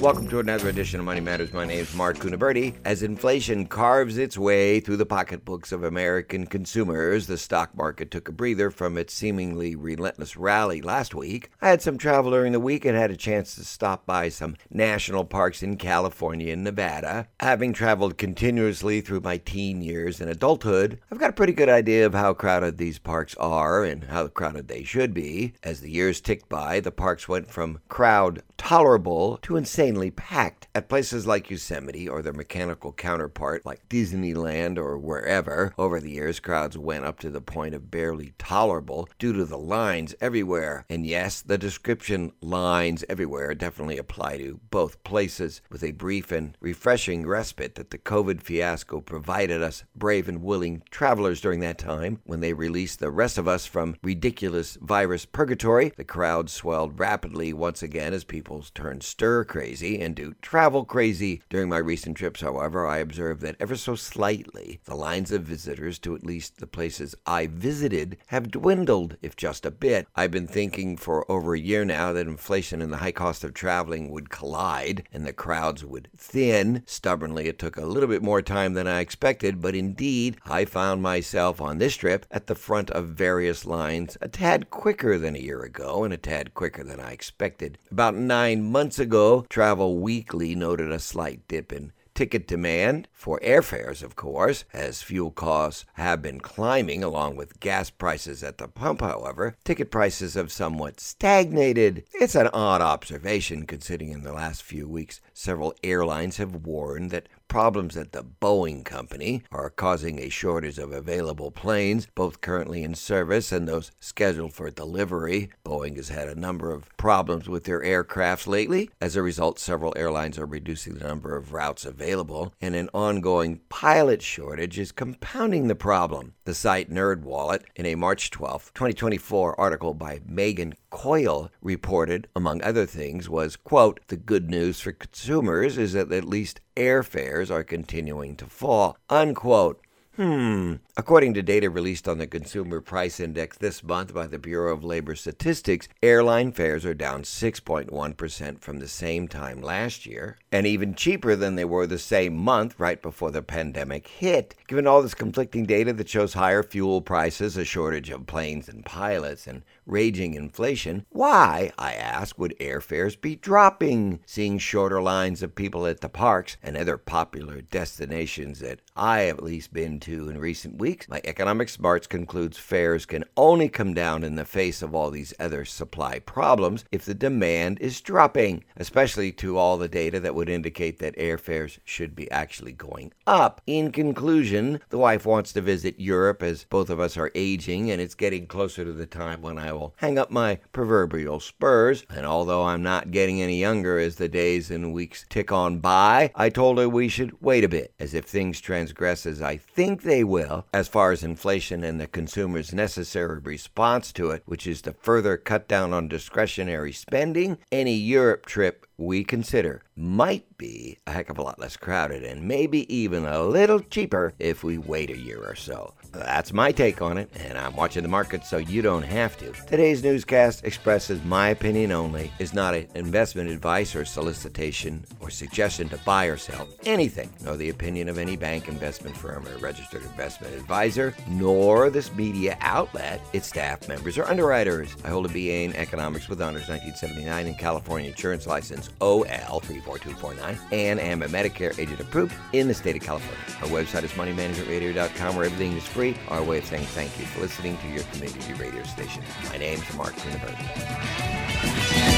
Welcome to another edition of Money Matters. My name is Mark Cunaberti. As inflation carves its way through the pocketbooks of American consumers, the stock market took a breather from its seemingly relentless rally last week. I had some travel during the week and had a chance to stop by some national parks in California and Nevada. Having traveled continuously through my teen years and adulthood, I've got a pretty good idea of how crowded these parks are and how crowded they should be. As the years ticked by, the parks went from crowd tolerable to insanely packed. At places like Yosemite or their mechanical counterpart like Disneyland or wherever, over the years crowds went up to the point of barely tolerable due to the lines everywhere. And yes, the description lines everywhere definitely apply to both places, with a brief and refreshing respite that the COVID fiasco provided us brave and willing travelers during that time. When they released the rest of us from ridiculous virus purgatory, the crowd swelled rapidly once again as people turned stir crazy and do travel crazy. During my recent trips, however, I observed that ever so slightly, the lines of visitors to at least the places I visited have dwindled, if just a bit. I've been thinking for over a year now that inflation and the high cost of traveling would collide and the crowds would thin. Stubbornly, it took a little bit more time than I expected, but indeed, I found myself on this trip at the front of various lines a tad quicker than a year ago and a tad quicker than I expected. About 9 months ago, Travel Weekly noted a slight dip in ticket demand for airfares, of course, as fuel costs have been climbing along with gas prices at the pump. However, ticket prices have somewhat stagnated. It's an odd observation considering in the last few weeks several airlines have warned that problems at the Boeing company are causing a shortage of available planes, both currently in service and those scheduled for delivery. Boeing has had a number of problems with their aircrafts lately. As a result, several airlines are reducing the number of routes available, and an ongoing pilot shortage is compounding the problem. The site NerdWallet, in a March 12, 2024 article by Megan Coyle, reported, among other things, was, quote, "The good news for consumers is that at least airfares are continuing to fall," unquote. According to data released on the Consumer Price Index this month by the Bureau of Labor Statistics, airline fares are down 6.1% from the same time last year, and even cheaper than they were the same month right before the pandemic hit. Given all this conflicting data that shows higher fuel prices, a shortage of planes and pilots, and raging inflation, why, I ask, would airfares be dropping? Seeing shorter lines of people at the parks and other popular destinations that I have at least been to in recent weeks, my Economic Smarts concludes fares can only come down in the face of all these other supply problems if the demand is dropping, especially to all the data that would indicate that airfares should be actually going up. In conclusion, the wife wants to visit Europe as both of us are aging, and it's getting closer to the time when I will hang up my proverbial spurs. And although I'm not getting any younger as the days and weeks tick on by, I told her we should wait a bit, as if things transgress as I think they will, as far as inflation and the consumer's necessary response to it, which is to further cut down on discretionary spending, any Europe trip we consider might be a heck of a lot less crowded and maybe even a little cheaper if we wait a year or so. That's my take on it, and I'm watching the market so you don't have to. Today's newscast expresses my opinion only, is not an investment advice or solicitation or suggestion to buy or sell anything, nor the opinion of any bank, investment firm, or registered investment advisor, nor this media outlet, its staff, members, or underwriters. I hold a BA in Economics with honors 1979 and California Insurance License OL 34249 and am a Medicare agent approved in the state of California. Our website is moneymanagementradio.com, where everything is free. Our way of saying thank you for listening to your community radio station. My name's Mark Cunaberti.